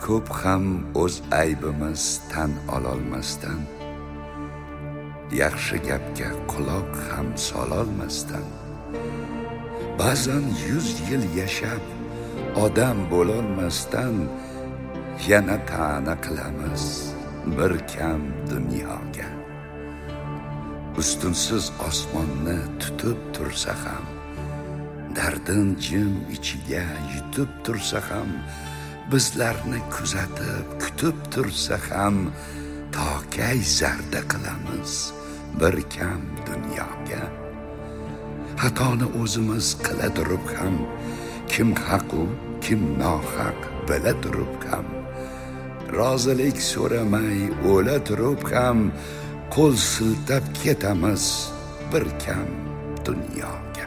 ko'p ham o'z aybimiz tan ololmasdan, yaxshi gapga quloq ham sololmasdan, ba'zan 100 yil yashab odam bo'lolmasdan yana ta'na qilamiz bir kam dunyoga. Ustunsiz osmonni tutib tursa ham, dardin jim ichiga yutib tursa ham, bizlarni kuzatib kutib tursa ham, tokay zarda qilamiz bir kam dunyoga. Xatoni o'zimiz qila turib ham, kim haqu kim nohaq bila turib ham, rozilik so'ramay o'la turib ham, qo'l siltab ketamiz bir kam dunyoga.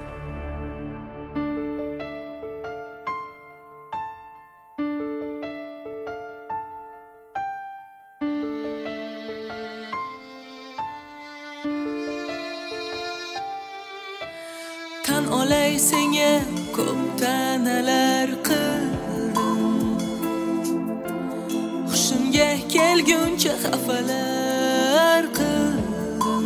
Tan olay senga ko'p ta'nalar qildim, hushimga kelguncha xafalar qildim.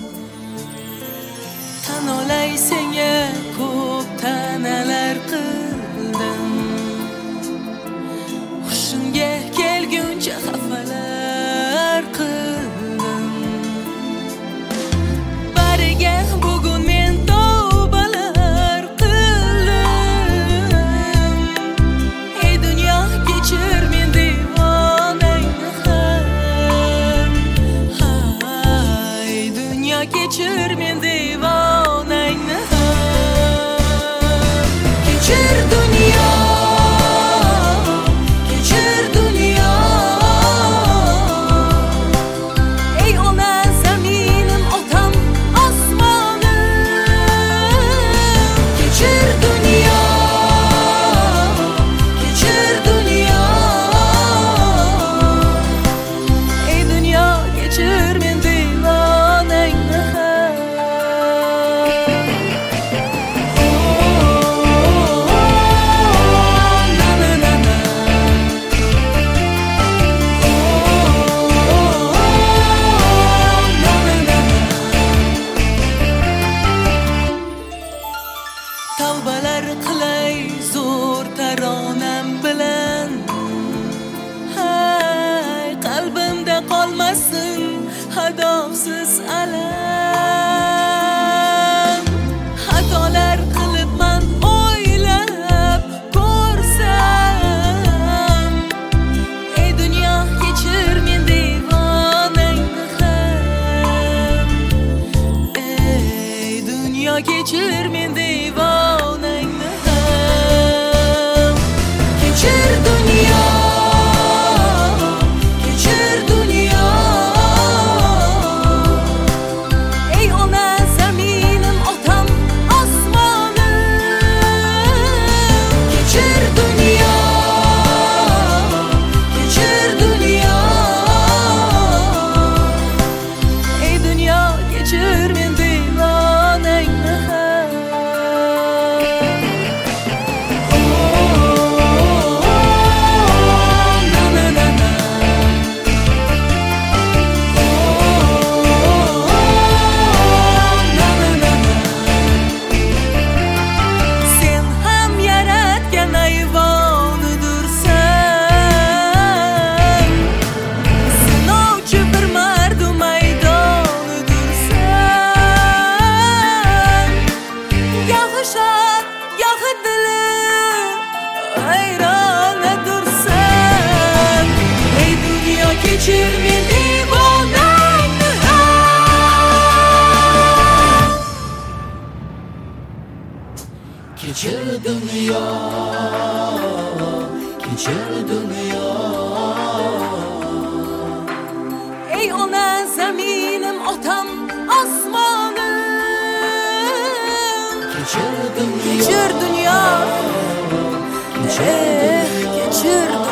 Tan olay senga ko'p ta'nalar qildim, hushimga kelguncha xafalar qildim. Bariga bugun men kechir men devonangni ham. Kechir dunyo, kechir dunyo. Ey ona zaminim, otam osmonim. Kechir dunyo, kechir dunyo. Ey dunyo, kechir men devonangni ham. Tavbalar qilay zo'r taronam bilan, hay qalbimda qolmasin hadosiz alam. Xatolar qilibman o'ylab ko'rsam, ey dunyo kechir men devonangni ham. Ey dunyo kechir men devonangni ham. Kechir dunyo, kechir dunyo. Ey ona zaminim, otam osmonim. Kechir dunyo, kechir dunyo. Ey dunyo kechir men devonangni ham. Sen ham yaratgan ayvonidursan, sinovchi bir mardu maydonidursan. Gohi shod, gohi dilim hayronadursan. Ey dunyo kechir men devonangni ham. Kechir dunyo, kechir dunyo. Ey ona zaminim, otam osmonim. Kechir dunyo, Kechir dunyo, kechir dunyo. kechir